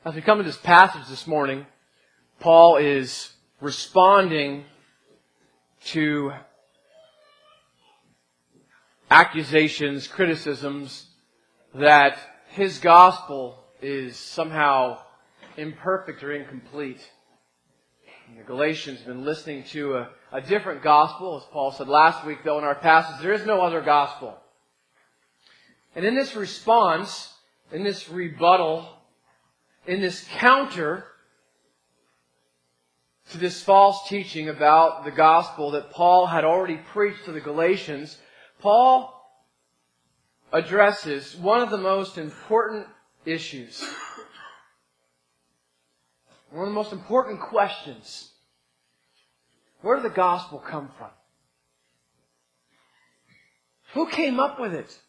As we come to this passage this morning, Paul is responding to accusations, criticisms that his gospel is somehow imperfect or incomplete. And the Galatians have been listening to a different gospel, as Paul said last week, though, in our passage. There is no other gospel. And in this response, in this rebuttal, in this counter to this false teaching about the gospel that Paul had already preached to the Galatians, Paul addresses one of the most important issues. One of the most important questions. Where did the gospel come from? Who came up with it?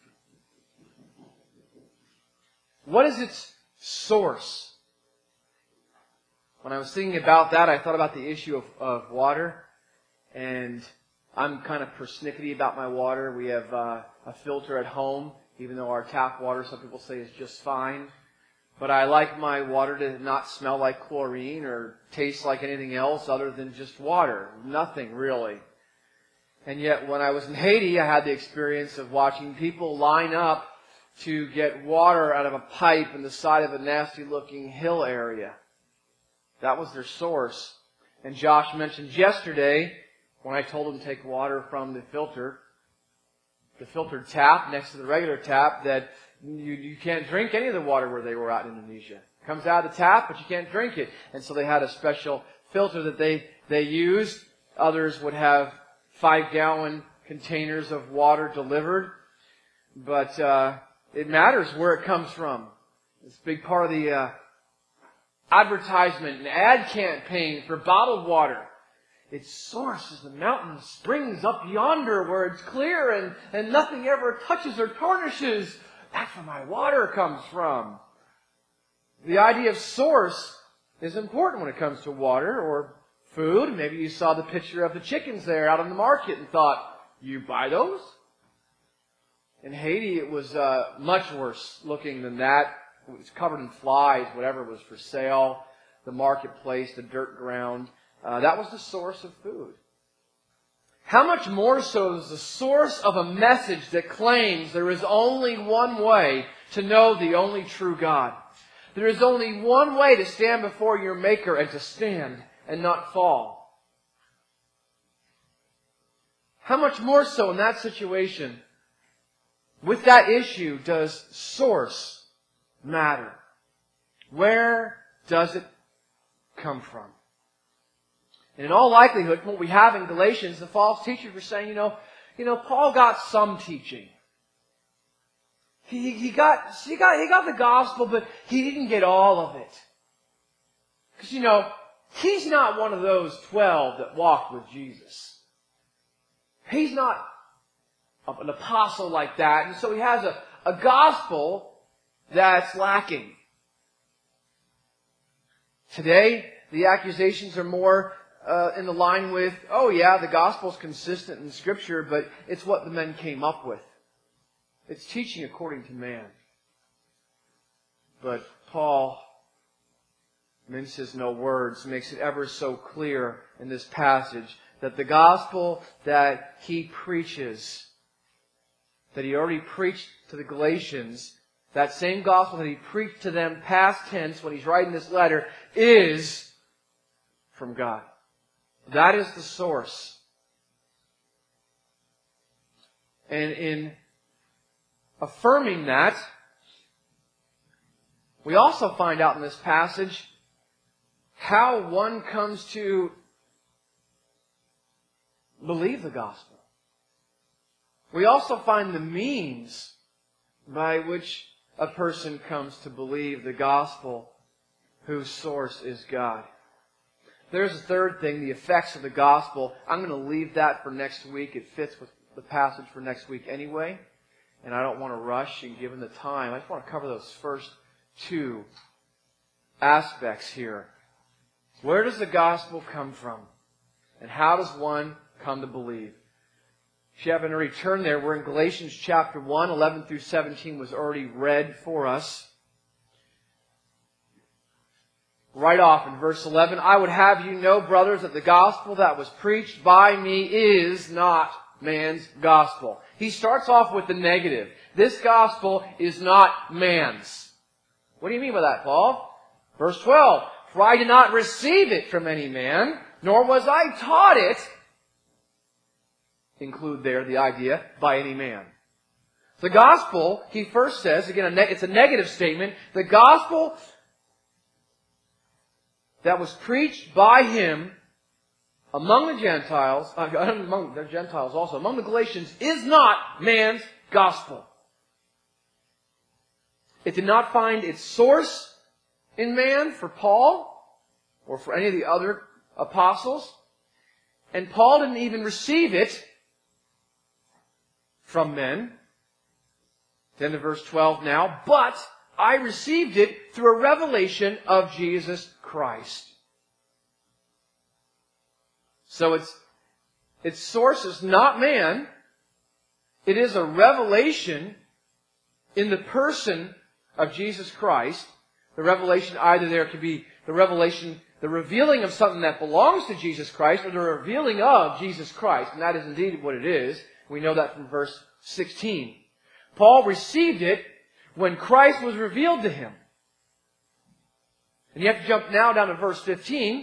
What is its source? When I was thinking about that, I thought about the issue of water. And I'm kind of persnickety about my water. We have a filter at home, even though our tap water, some people say, is just fine. But I like my water to not smell like chlorine or taste like anything else other than just water. Nothing, really. And yet, when I was in Haiti, I had the experience of watching people line up to get water out of a pipe in the side of a nasty-looking hill area. That was their source. And Josh mentioned yesterday, when I told him to take water from the filtered tap next to the regular tap, that you can't drink any of the water where they were at in Indonesia. It comes out of the tap, but you can't drink it. And so they had a special filter that they used. Others would have 5-gallon containers of water delivered. But it matters where it comes from. It's a big part of the advertisement and ad campaign for bottled water. Its source is the mountain springs up yonder where it's clear and nothing ever touches or tarnishes. That's where my water comes from. The idea of source is important when it comes to water or food. Maybe you saw the picture of the chickens there out on the market and thought, you buy those? In Haiti, it was much worse looking than that. It was covered in flies, whatever was for sale, the marketplace, the dirt ground. That was the source of food. How much more so is the source of a message that claims there is only one way to know the only true God? There is only one way to stand before your Maker and to stand and not fall. How much more so in that situation, with that issue, does source matter? Where does it come from? And in all likelihood, what we have in Galatians, the false teachers were saying, Paul got some teaching. He got the gospel, but he didn't get all of it. Because, he's not one of those 12 that walked with Jesus. He's not an apostle like that. And so he has a gospel that's lacking. Today, the accusations are more in the line with, the gospel's consistent in Scripture, but it's what the men came up with. It's teaching according to man. But Paul minces no words, makes it ever so clear in this passage that the gospel that he preaches, that he already preached to the Galatians, that same gospel that he preached to them past tense when he's writing this letter, is from God. That is the source. And in affirming that, we also find out in this passage how one comes to believe the gospel. We also find the means by which a person comes to believe the gospel whose source is God. There's a third thing, the effects of the gospel. I'm going to leave that for next week. It fits with the passage for next week anyway. And I don't want to rush, and given the time, I just want to cover those first two aspects here. Where does the gospel come from? And how does one come to believe? If you haven't already turned there, we're in Galatians chapter 1, 11 through 17 was already read for us. right off in verse 11, I would have you know, brothers, that the gospel that was preached by me is not man's gospel. He starts off with the negative. This gospel is not man's. What do you mean by that, Paul? Verse 12, for I did not receive it from any man, nor was I taught it, include there the idea, by any man. The gospel, he first says, again, it's a negative statement, the gospel that was preached by him among the Gentiles, among the Gentiles also, among the Galatians, is not man's gospel. It did not find its source in man for Paul or for any of the other apostles. And Paul didn't even receive it from men. Then to verse 12 now, but I received it through a revelation of Jesus Christ. So its source is not man. It is a revelation in the person of Jesus Christ. The revelation either there could be the revelation, the revealing of something that belongs to Jesus Christ, or the revealing of Jesus Christ. And that is indeed what it is. We know that from verse 16. Paul received it when Christ was revealed to him. And you have to jump now down to verse 15.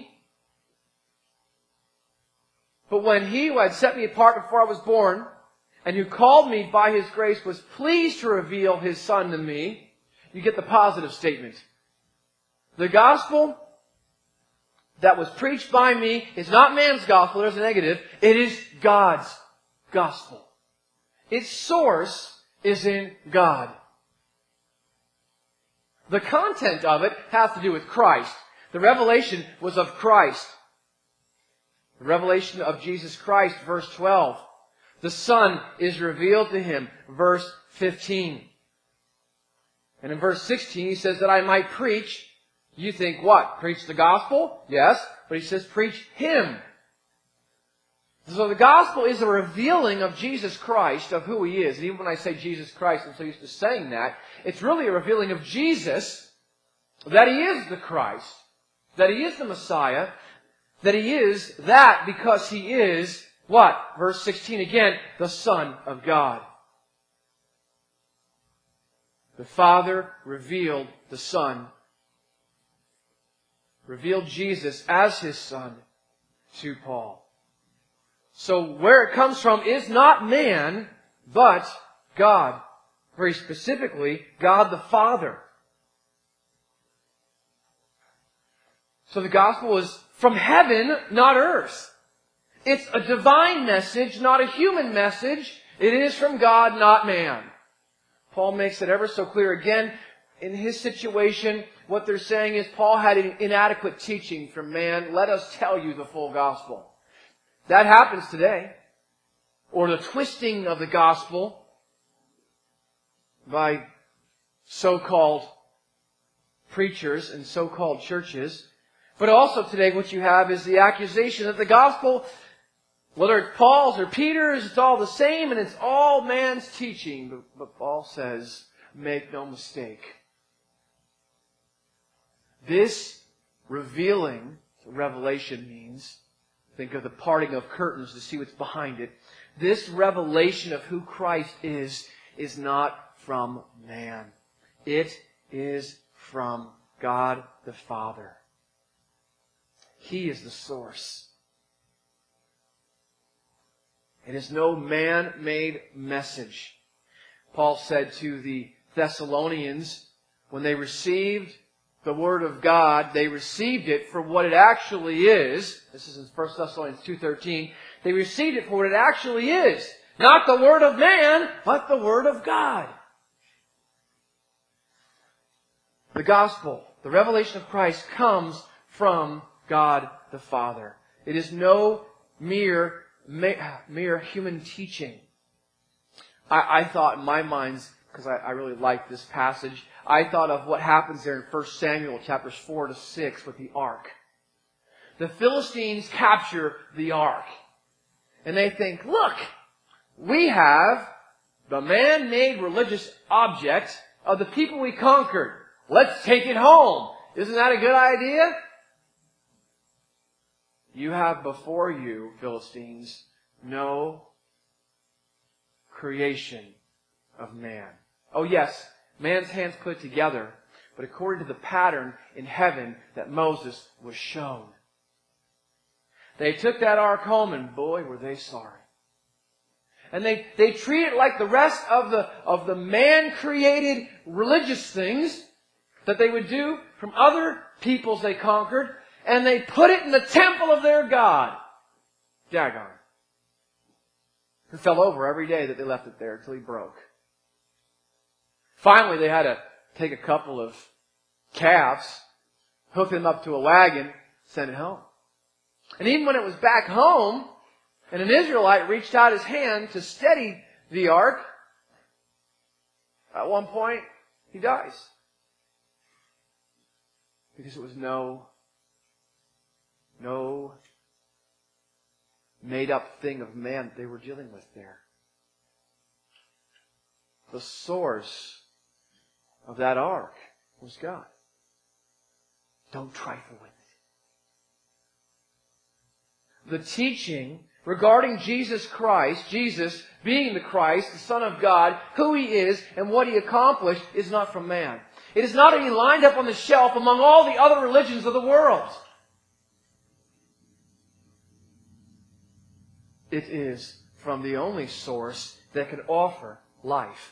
But when he who had set me apart before I was born, and who called me by his grace, was pleased to reveal his Son to me, you get the positive statement. The gospel that was preached by me is not man's gospel, there's a negative. It is God's gospel. Its source is in God. The content of it has to do with Christ. The revelation was of Christ. The revelation of Jesus Christ, verse 12. The Son is revealed to him, verse 15. And in verse 16 he says that I might preach. You think what? Preach the gospel? Yes. But he says preach Him. So the gospel is a revealing of Jesus Christ, of who He is. And even when I say Jesus Christ, I'm so used to saying that, it's really a revealing of Jesus, that He is the Christ, that He is the Messiah, that He is that because He is, what? Verse 16 again, the Son of God. The Father revealed the Son, revealed Jesus as His Son to Paul. So where it comes from is not man, but God. Very specifically, God the Father. So the gospel is from heaven, not earth. It's a divine message, not a human message. It is from God, not man. Paul makes it ever so clear. Again, in his situation, what they're saying is Paul had an inadequate teaching from man. Let us tell you the full gospel. That happens today. Or the twisting of the gospel by so-called preachers and so-called churches. But also today what you have is the accusation that the gospel, whether it's Paul's or Peter's, it's all the same and it's all man's teaching. But Paul says, make no mistake. This revealing, revelation means, think of the parting of curtains to see what's behind it. This revelation of who Christ is not from man. It is from God the Father. He is the source. It is no man-made message. Paul said to the Thessalonians, when they received the Word of God, they received it for what it actually is. This is in 1 Thessalonians 2:13. They received it for what it actually is. Not the Word of man, but the Word of God. The gospel, the revelation of Christ, comes from God the Father. It is no mere human teaching. I thought in my mind, because I really like this passage, I thought of what happens there in 1 Samuel chapters 4 to 6 with the ark. The Philistines capture the ark. And they think, look, we have the man-made religious object of the people we conquered. Let's take it home. Isn't that a good idea? You have before you, Philistines, no creation of man. Oh yes, man's hands put together, but according to the pattern in heaven that Moses was shown. They took that ark home, and boy, were they sorry. And they treat it like the rest of the man-created religious things that they would do from other peoples they conquered, and they put it in the temple of their God, Dagon. It fell over every day that they left it there until he broke. Finally, they had to take a couple of calves, hook them up to a wagon, send it home. And even when it was back home, and an Israelite reached out his hand to steady the ark, at one point, he dies. Because it was no made-up thing of man that they were dealing with there. The source of that ark was God. Don't trifle with it. The teaching regarding Jesus Christ, Jesus being the Christ, the Son of God, who He is and what He accomplished, is not from man. It is not He lined up on the shelf among all the other religions of the world. It is from the only source that can offer life.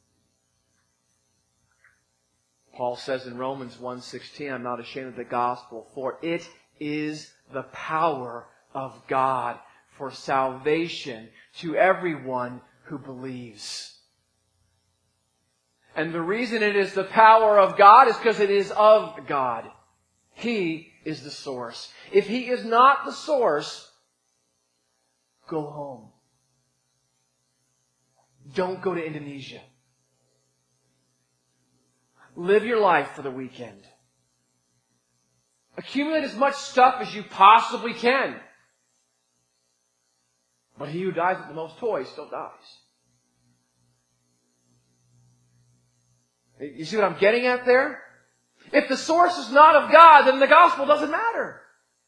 Paul says in Romans 1:16, I'm not ashamed of the gospel, for it is the power of God for salvation to everyone who believes. And the reason it is the power of God is because it is of God. He is the source. If He is not the source, go home. Don't go to Indonesia. Live your life for the weekend. Accumulate as much stuff as you possibly can. But he who dies with the most toys still dies. You see what I'm getting at there? If the source is not of God, then the gospel doesn't matter.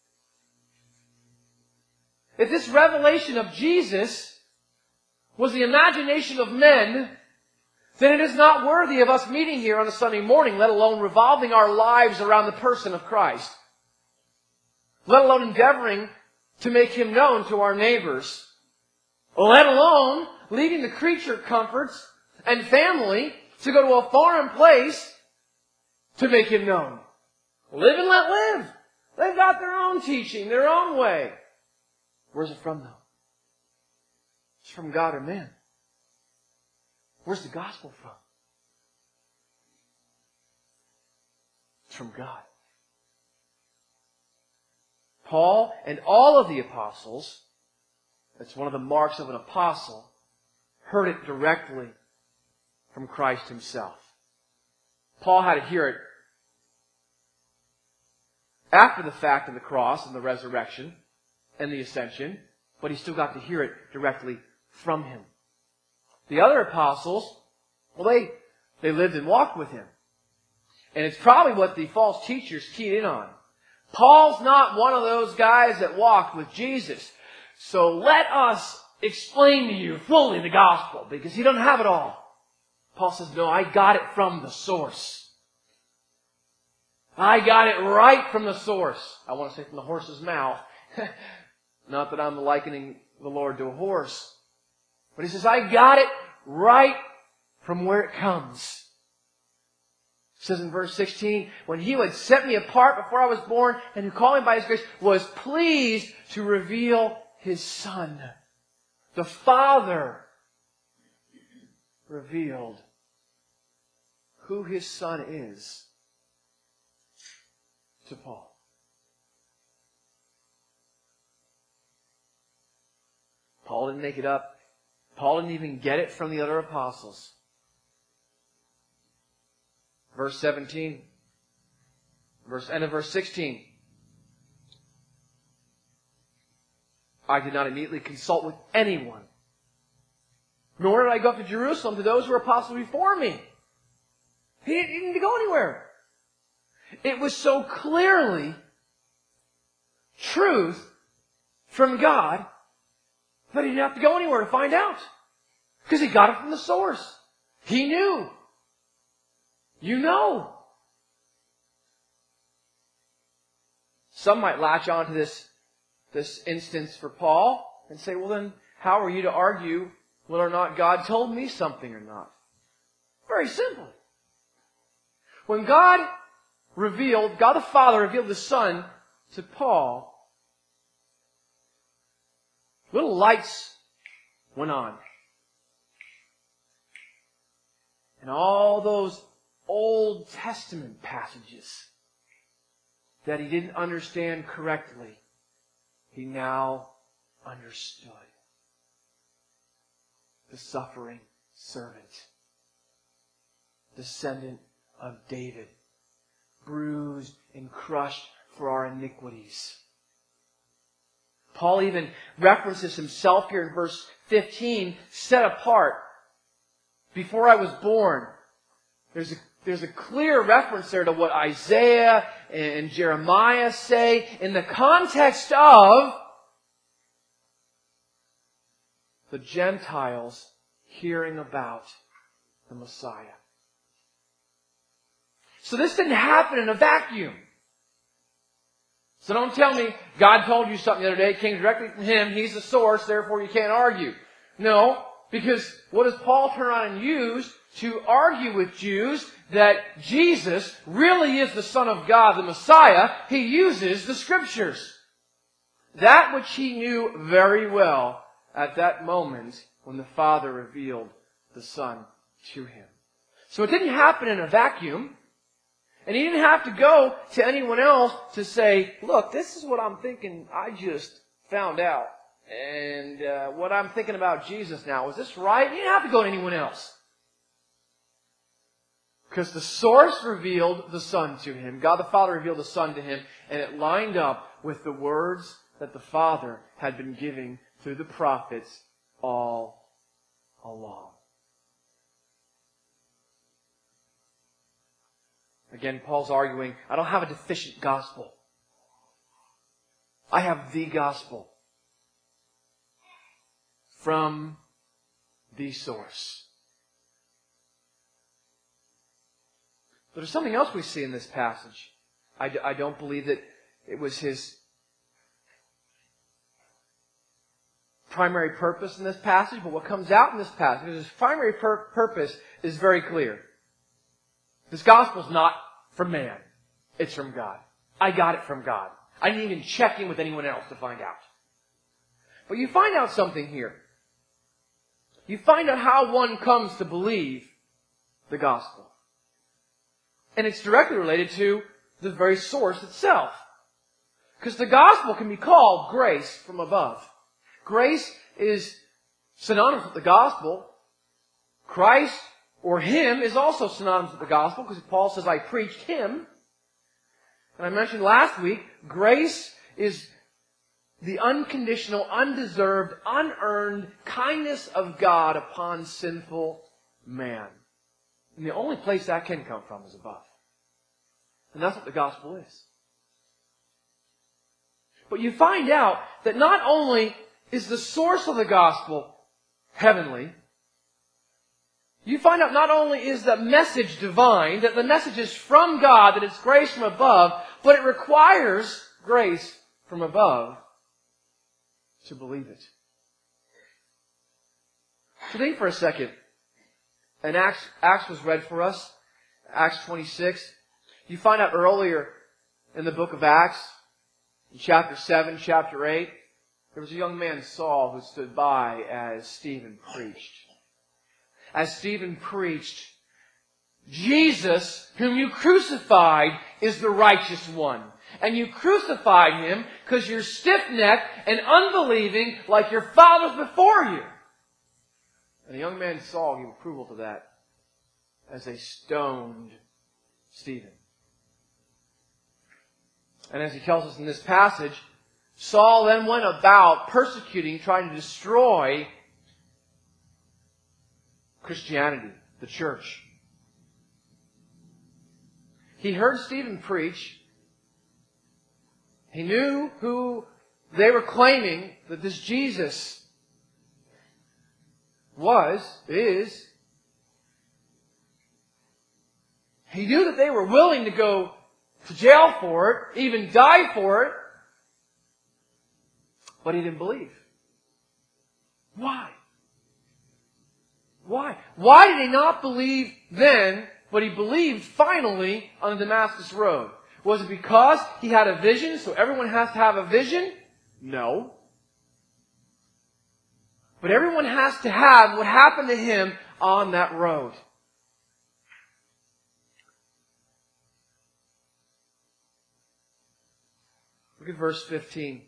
If this revelation of Jesus was the imagination of men, then it is not worthy of us meeting here on a Sunday morning, let alone revolving our lives around the person of Christ. Let alone endeavoring to make Him known to our neighbors. Let alone leaving the creature comforts and family to go to a foreign place to make Him known. Live and let live. They've got their own teaching, their own way. Where's it from, though? It's from God or man. Where's the gospel from? It's from God. Paul and all of the apostles, that's one of the marks of an apostle, heard it directly from Christ Himself. Paul had to hear it after the fact of the cross and the resurrection and the ascension, but he still got to hear it directly from Him. The other apostles, well, they lived and walked with Him. And it's probably what the false teachers keyed in on. Paul's not one of those guys that walked with Jesus. So let us explain to you fully the gospel, because he doesn't have it all. Paul says, no, I got it from the source. I got it right from the source. I want to say from the horse's mouth. Not that I'm likening the Lord to a horse. But he says, I got it right from where it comes. It says in verse 16, when He who had set me apart before I was born and who called me by His grace was pleased to reveal His Son. The Father revealed who His Son is to Paul. Paul didn't make it up. Paul didn't even get it from the other apostles. Verse 17. End of verse 16. I did not immediately consult with anyone, nor did I go up to Jerusalem to those who were apostles before me. He didn't need to go anywhere. It was so clearly truth from God that he didn't have to go anywhere to find out. Because he got it from the source. He knew. You know. Some might latch on to this instance for Paul and say, well then, how are you to argue whether or not God told me something or not? Very simple. When God the Father revealed the Son to Paul, little lights went on. And all those Old Testament passages that he didn't understand correctly, he now understood. The suffering servant, descendant of David, bruised and crushed for our iniquities. Paul even references himself here in verse 15, set apart. Before I was born. There's a clear reference there to what Isaiah and Jeremiah say in the context of the Gentiles hearing about the Messiah. So this didn't happen in a vacuum. So don't tell me God told you something the other day, it came directly from Him, He's the source, therefore you can't argue. No, because what does Paul turn around and use to argue with Jews that Jesus really is the Son of God, the Messiah? He uses the Scriptures. That which he knew very well at that moment when the Father revealed the Son to him. So it didn't happen in a vacuum. And he didn't have to go to anyone else to say, look, this is what I'm thinking I just found out. And what I'm thinking about Jesus now, is this right? He didn't have to go to anyone else. Because the source revealed the Son to him. God the Father revealed the Son to him. And it lined up with the words that the Father had been giving through the prophets all along. Again, Paul's arguing, I don't have a deficient gospel. I have the gospel from the source. But there's something else we see in this passage. I don't believe that it was his primary purpose in this passage, but what comes out in this passage, his primary purpose is very clear. This gospel's not from man. It's from God. I got it from God. I didn't even check in with anyone else to find out. But you find out something here. You find out how one comes to believe the gospel. And it's directly related to the very source itself. Because the gospel can be called grace from above. Grace is synonymous with the gospel. Christ or Him is also synonymous with the gospel, because Paul says, I preached Him. And I mentioned last week, grace is the unconditional, undeserved, unearned kindness of God upon sinful man. And the only place that can come from is above. And that's what the gospel is. But you find out that not only is the source of the gospel heavenly, you find out not only is the message divine, that the message is from God, that it's grace from above, but it requires grace from above to believe it. So think for a second. And Acts was read for us, Acts 26. You find out earlier in the book of Acts, in chapter 7, chapter 8, there was a young man, Saul, who stood by as Stephen preached. As Stephen preached, Jesus, whom you crucified, is the righteous one. And you crucified Him because you're stiff-necked and unbelieving like your fathers before you. And the young man Saul gave approval to that as they stoned Stephen. And as he tells us in this passage, Saul then went about persecuting, trying to destroy Christianity, the church. He heard Stephen preach. He knew who they were claiming that this Jesus is. He knew that they were willing to go to jail for it, even die for it, but he didn't believe. Why? Why? Why did he not believe then, but he believed finally on the Damascus Road? Was it because he had a vision, so everyone has to have a vision? No. But everyone has to have what happened to him on that road. Look at verse 15.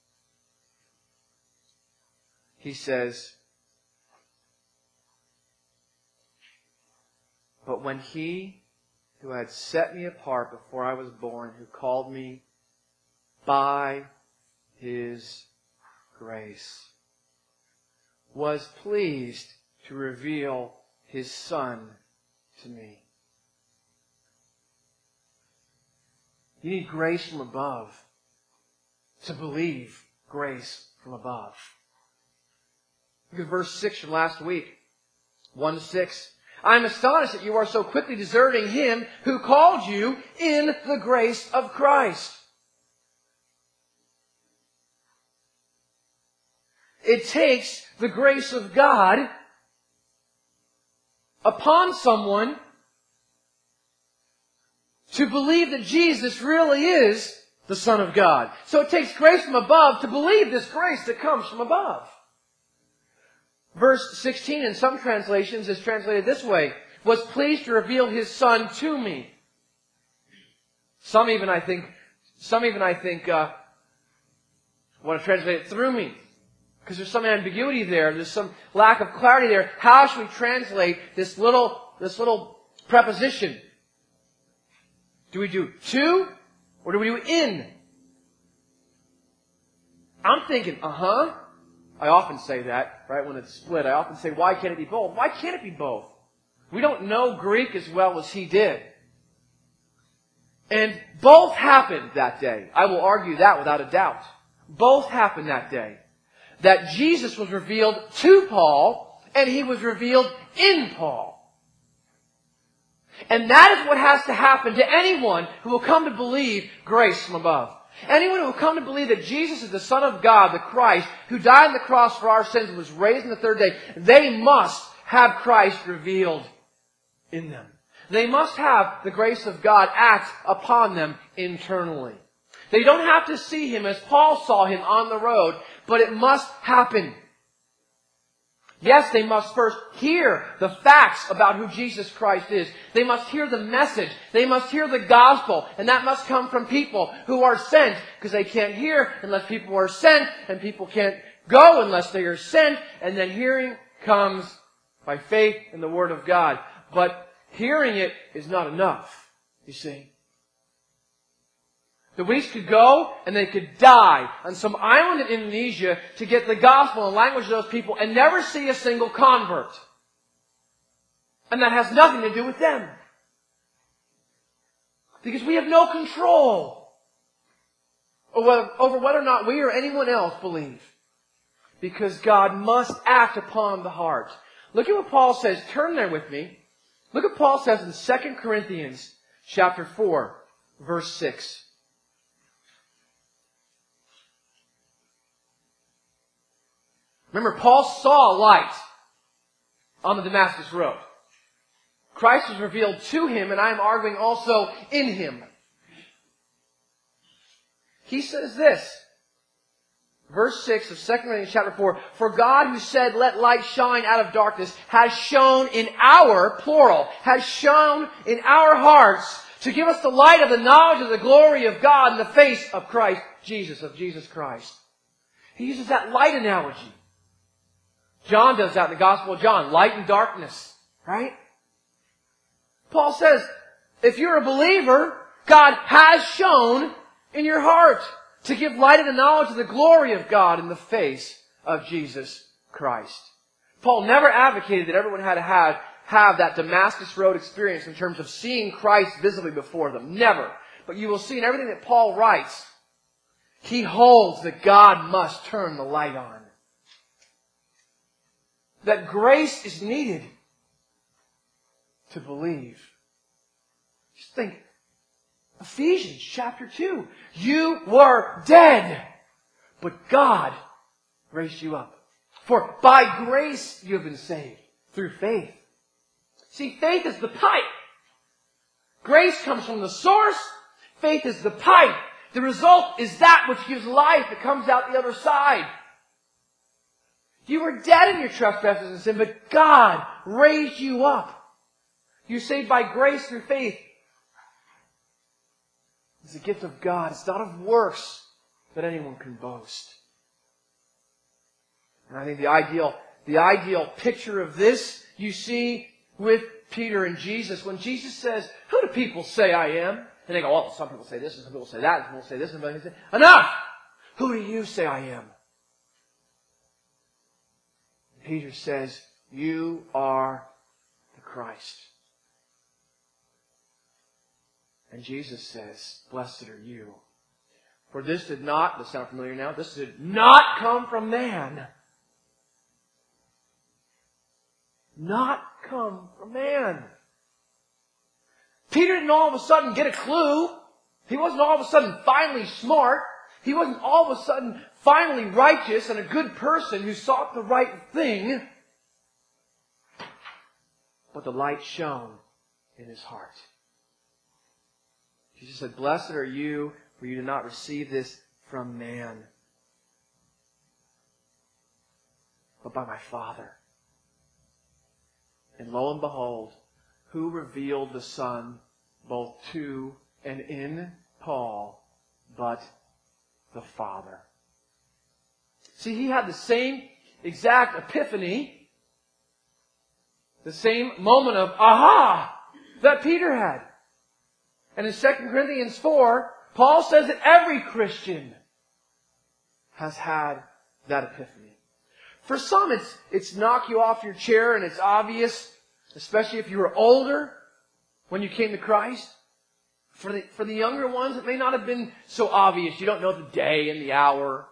He says, "But when he who had set me apart before I was born, who called me by his grace, was pleased to reveal his Son to me." You need grace from above to believe grace from above. Look at verse 6 from last week. 1-6. "I am astonished that you are so quickly deserting him who called you in the grace of Christ." It takes the grace of God upon someone to believe that Jesus really is the Son of God. So it takes grace from above to believe this grace that comes from above. Verse 16 in some translations is translated this way: "was pleased to reveal his Son to me." Some even I think want to translate it "through me," because there's some ambiguity there. There's some lack of clarity there. How should we translate this little preposition? Do we do "to" or do we do "in"? I'm thinking, I often say that, right, when it's split. I often say, why can't it be both? Why can't it be both? We don't know Greek as well as he did. And both happened that day. I will argue that without a doubt. Both happened that day. That Jesus was revealed to Paul, and he was revealed in Paul. And that is what has to happen to anyone who will come to believe grace from above. Anyone who will come to believe that Jesus is the Son of God, the Christ, who died on the cross for our sins and was raised on the third day, they must have Christ revealed in them. They must have the grace of God act upon them internally. They don't have to see him as Paul saw him on the road, but it must happen. Yes, they must first hear the facts about who Jesus Christ is. They must hear the message. They must hear the gospel. And that must come from people who are sent. Because they can't hear unless people are sent. And people can't go unless they are sent. And then hearing comes by faith in the Word of God. But hearing it is not enough, you see. The Weeks could go and they could die on some island in Indonesia to get the gospel and language of those people and never see a single convert. And that has nothing to do with them. Because we have no control over whether or not we or anyone else believe. Because God must act upon the heart. Look at what Paul says. Turn there with me. Look at what Paul says in 2 Corinthians chapter 4, verse 6. Remember, Paul saw light on the Damascus Road. Christ was revealed to him, and I am arguing also in him. He says this, verse 6 of 2 Corinthians chapter 4, "For God who said, 'Let light shine out of darkness,' has shone in our," plural, "has shone in our hearts to give us the light of the knowledge of the glory of God in the face of Christ Jesus," of Jesus Christ. He uses that light analogy. John does that in the Gospel of John. Light and darkness. Right? Paul says, if you're a believer, God has shone in your heart to give light and the knowledge of the glory of God in the face of Jesus Christ. Paul never advocated that everyone had to have that Damascus Road experience in terms of seeing Christ visibly before them. Never. But you will see in everything that Paul writes, he holds that God must turn the light on. That grace is needed to believe. Just think, Ephesians chapter 2. You were dead, but God raised you up. For by grace you have been saved through faith. See, faith is the pipe. Grace comes from the source. Faith is the pipe. The result is that which gives life. It comes out the other side. You were dead in your trespasses and sin, but God raised you up. You're saved by grace through faith. It's a gift of God. It's not of works that anyone can boast. And I think the ideal picture of this you see with Peter and Jesus. When Jesus says, "Who do people say I am?" And they go, "Well, some people say this, and some people say that, and some people say this, and some people say, enough! Who do you say I am?" Peter says, "You are the Christ." And Jesus says, "Blessed are you. For this did not," does sound familiar now, "this did not come from man." Not come from man. Peter didn't all of a sudden get a clue. He wasn't all of a sudden finally smart. He wasn't all of a sudden finally righteous and a good person who sought the right thing. But the light shone in his heart. Jesus said, "Blessed are you, for you did not receive this from man, but by my Father." And lo and behold, who revealed the Son both to and in Paul, but the Father. See, he had the same exact epiphany, the same moment of aha that Peter had. And in 2 Corinthians 4, Paul says that every Christian has had that epiphany. For some, it's knock you off your chair and it's obvious, especially if you were older when you came to Christ. For the younger ones, it may not have been so obvious. You don't know the day and the hour.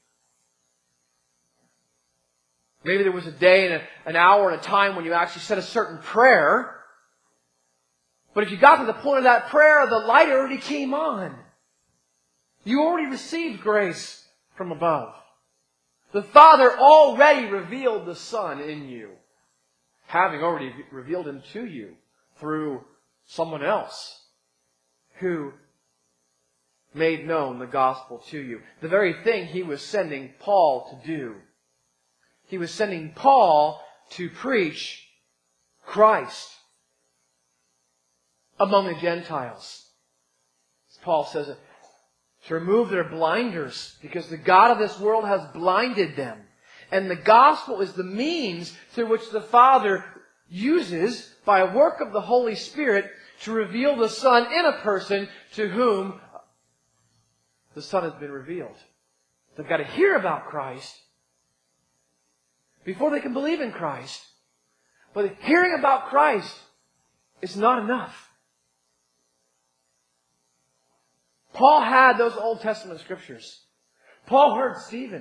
Maybe there was a day and an hour and a time when you actually said a certain prayer. But if you got to the point of that prayer, the light already came on. You already received grace from above. The Father already revealed the Son in you, having already revealed Him to you through someone else who made known the gospel to you. The very thing He was sending Paul to do. He was sending Paul to preach Christ among the Gentiles. As Paul says, to remove their blinders, because the God of this world has blinded them. And the gospel is the means through which the Father uses, by a work of the Holy Spirit, to reveal the Son in a person to whom the Son has been revealed. They've got to hear about Christ before they can believe in Christ. But hearing about Christ is not enough. Paul had those Old Testament scriptures. Paul heard Stephen.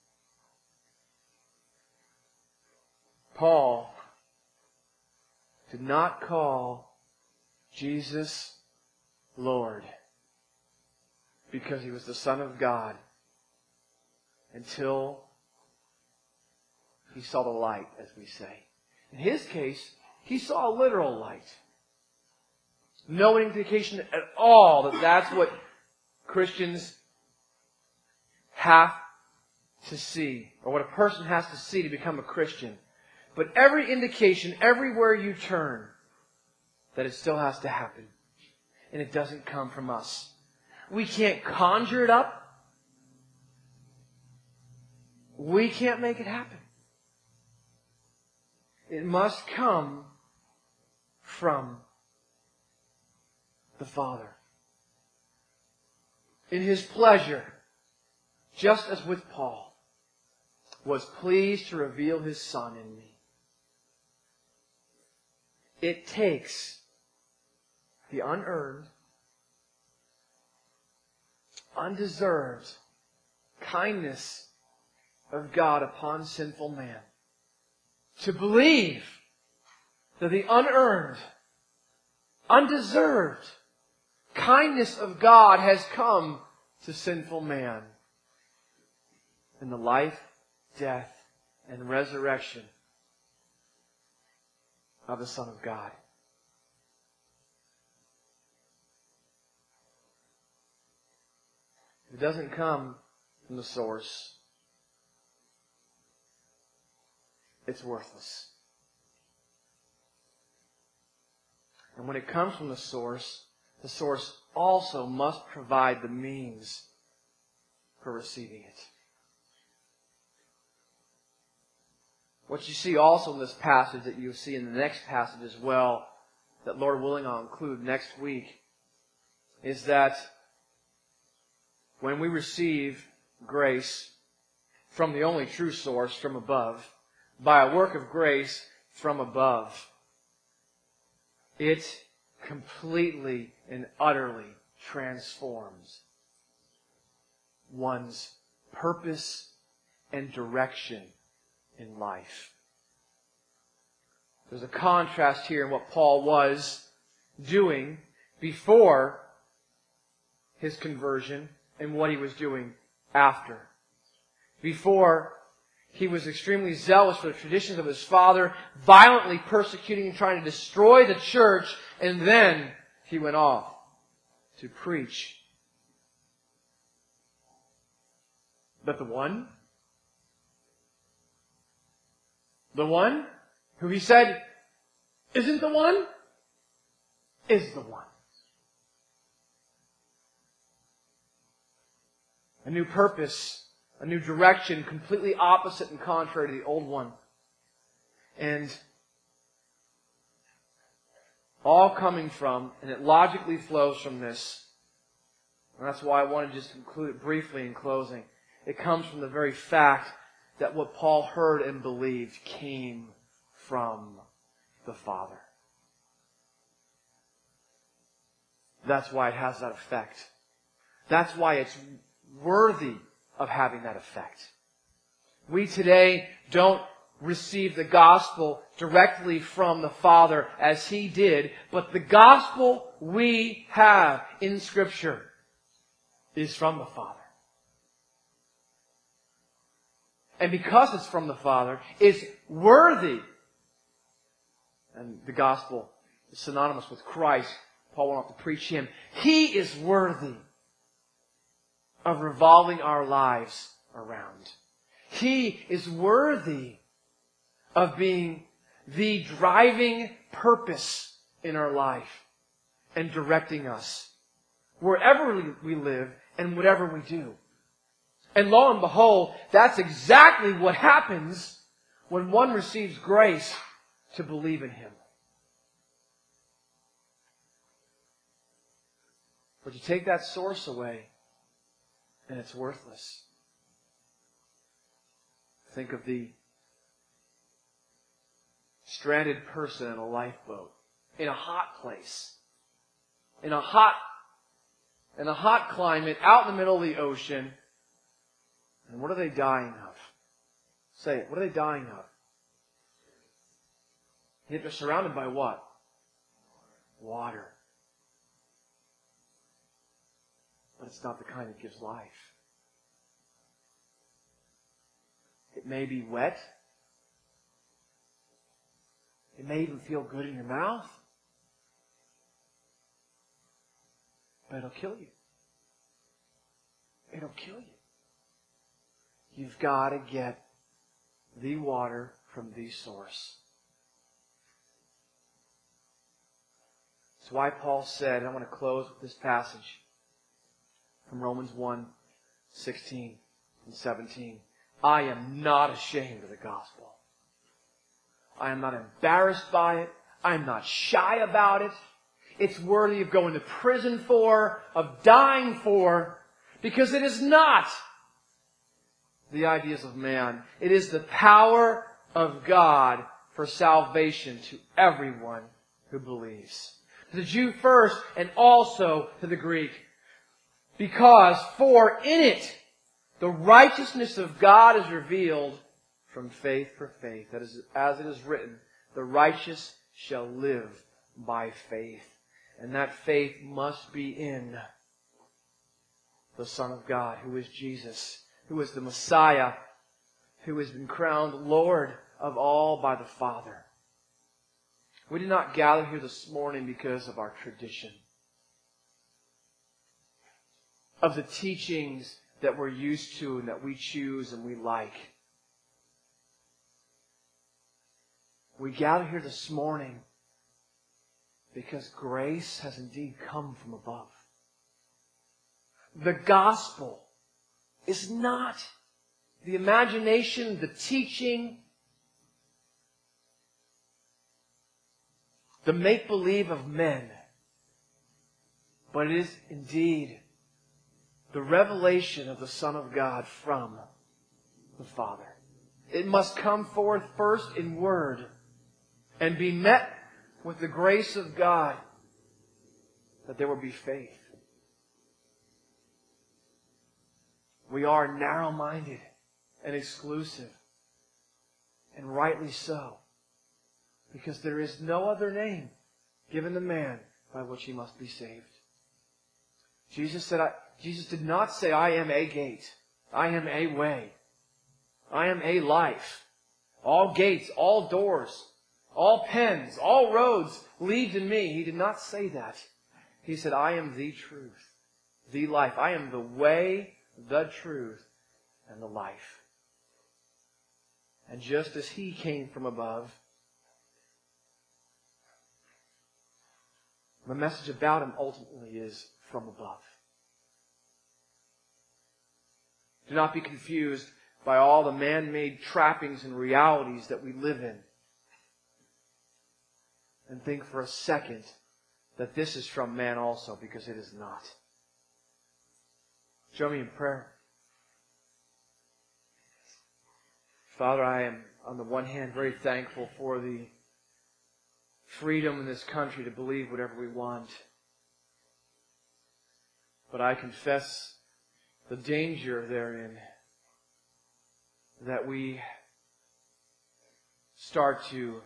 Paul did not call Jesus Lord because He was the Son of God until he saw the light, as we say. In his case, he saw a literal light. No indication at all that that's what Christians have to see, or what a person has to see to become a Christian. But every indication, everywhere you turn, that it still has to happen. And it doesn't come from us. We can't conjure it up. We can't make it happen. It must come from the Father. In His pleasure, just as with Paul, was pleased to reveal His Son in me. It takes the unearned, undeserved kindness of God upon sinful man. To believe that the unearned, undeserved kindness of God has come to sinful man in the life, death, and resurrection of the Son of God. If it doesn't come from the source, it's worthless. And when it comes from the source also must provide the means for receiving it. What you see also in this passage that you'll see in the next passage as well, that Lord willing I'll include next week, is that when we receive grace from the only true source, from above, by a work of grace from above, it completely and utterly transforms one's purpose and direction in life. There's a contrast here in what Paul was doing before his conversion and what he was doing after. Before, he was extremely zealous for the traditions of his father, violently persecuting and trying to destroy the church, and then he went off to preach. But the one who he said isn't the one, is the one. A new purpose, a new direction, completely opposite and contrary to the old one. And all coming from, and it logically flows from this, and that's why I want to just include it briefly in closing. It comes from the very fact that what Paul heard and believed came from the Father. That's why it has that effect. That's why it's worthy of having that effect. We today don't receive the gospel directly from the Father as He did, but the gospel we have in Scripture is from the Father. And because it's from the Father, it's worthy. And the gospel is synonymous with Christ. Paul went off to preach Him. He is worthy of revolving our lives around. He is worthy of being the driving purpose in our life and directing us wherever we live and whatever we do. And lo and behold, that's exactly what happens when one receives grace to believe in Him. But you take that source away, and it's worthless. Think of the stranded person in a lifeboat, in a hot place, in a hot climate, out in the middle of the ocean. And what are they dying of? Say it. What are they dying of? Yet they're surrounded by what? Water. But it's not the kind that gives life. It may be wet. It may even feel good in your mouth. But it'll kill you. It'll kill you. You've got to get the water from the source. That's why Paul said, and I want to close with this passage from Romans 1:16 and 17. I am not ashamed of the gospel. I am not embarrassed by it. I am not shy about it. It's worthy of going to prison for, of dying for, because it is not the ideas of man. It is the power of God for salvation to everyone who believes. To the Jew first, and also to the Greek. Because for in it The righteousness of God is revealed from faith for faith. That is, as it is written, the righteous shall live by faith. And that faith must be in the Son of God, who is Jesus, who is the Messiah, who has been crowned Lord of all by the Father. We did not gather here this morning because of our tradition, of the teachings that we're used to and that we choose and we like. We gather here this morning because grace has indeed come from above. The gospel is not the imagination, the teaching, the make-believe of men, but it is indeed the revelation of the Son of God from the Father. It must come forth first in word and be met with the grace of God that there will be faith. We are narrow-minded and exclusive, and rightly so, because there is no other name given to man by which he must be saved. Jesus did not say, I am a gate. I am a way. I am a life. All gates, all doors, all pens, all roads lead to me. He did not say that. He said, I am the truth, the life. I am the way, the truth, and the life. And just as He came from above, the message about Him ultimately is from above. Do not be confused by all the man-made trappings and realities that we live in. And think for a second that this is from man also, because it is not. Join me in prayer. Father, I am, on the one hand, very thankful for the freedom in this country to believe whatever we want. But I confess the danger therein, that we start to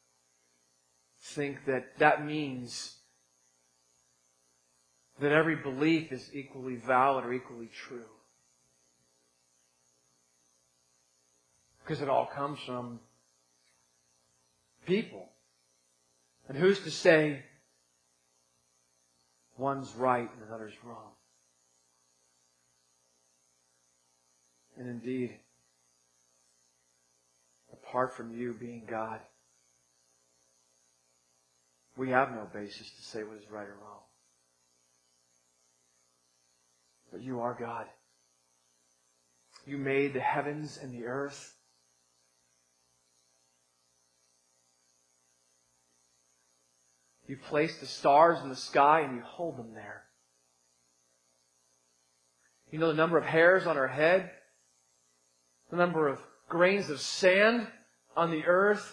think that that means that every belief is equally valid or equally true. Because it all comes from people. And who's to say one's right and another's wrong? And indeed, apart from you being God, we have no basis to say what is right or wrong. But you are God. You made the heavens and the earth. You placed the stars in the sky and you hold them there. You know the number of hairs on our head, the number of grains of sand on the earth.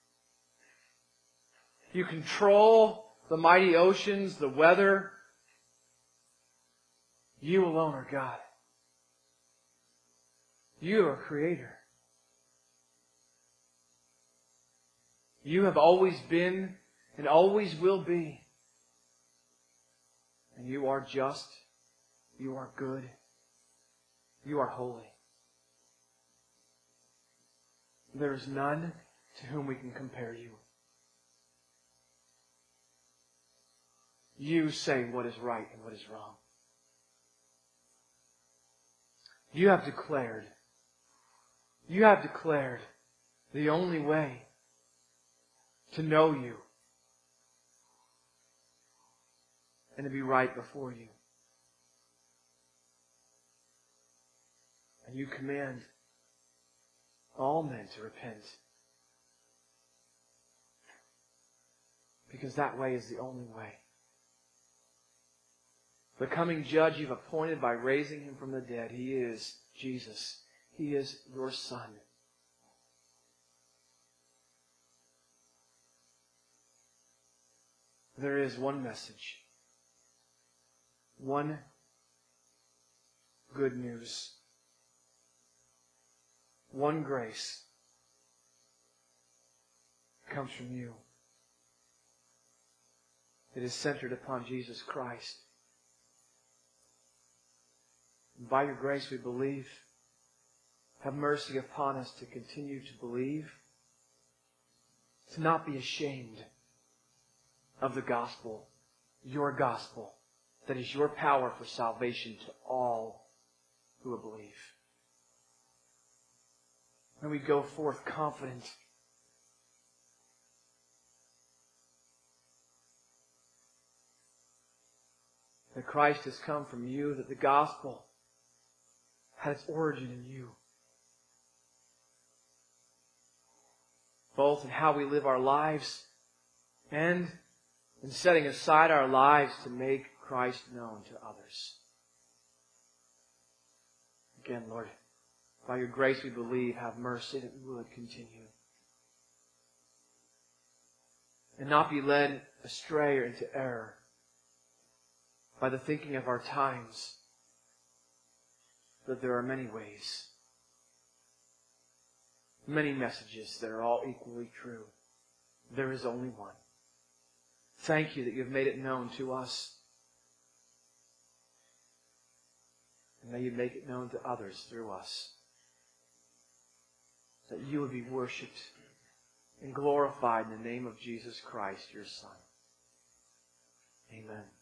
You control the mighty oceans, the weather. You alone are God. You are Creator. You have always been and always will be. And you are just. You are good. You are holy. There is none to whom we can compare you. You say what is right and what is wrong. You have declared the only way to know you and to be right before you. And you command all men to repent. Because that way is the only way. The coming judge you've appointed by raising Him from the dead, He is Jesus. He is your Son. There is one message. One good news one grace comes from you. It is centered upon Jesus Christ. And by your grace we believe. Have mercy upon us to continue to believe, to not be ashamed of the gospel, your gospel, that is your power for salvation to all who will believe. And we go forth confident that Christ has come from you, that the gospel had its origin in you. Both in how we live our lives and in setting aside our lives to make Christ known to others. Again, Lord, by your grace we believe, have mercy that we would continue. And not be led astray or into error by the thinking of our times that there are many ways, many messages that are all equally true. There is only one. Thank you that you have made it known to us. And may you make it known to others through us. That you would be worshipped and glorified in the name of Jesus Christ, your Son. Amen.